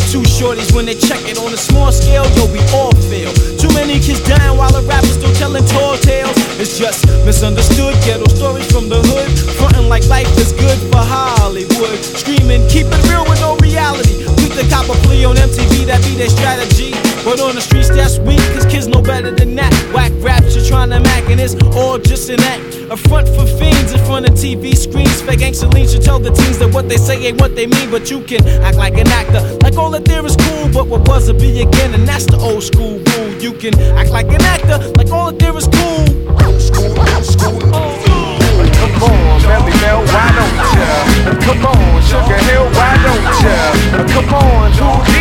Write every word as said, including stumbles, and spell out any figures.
two shorties when they check it on a small scale, yo, we all fail. Too many kids dying while the rappers still telling tall tales. It's just misunderstood ghetto stories from the hood, frontin' like life is good for Hollywood, screaming keep it real with no reality. Quick to cop a plea on M T V, that be their strategy. But on the streets that's weak, cause kids know better than that. Whack raps you're trying to mac, and it's all just an act. A front for fiends in front of T V screens. Fake gangster leans should tell the teens that what they say ain't what they mean. But you can act like an actor, like all that there is cool, but what was a be again, and that's the old school rule. You can act like an actor, like all that there is cool. Old school, old school. Oh. Come on, Melly Mel, why don't ya? Come on, Sugar Hill, why don't ya? Come on, who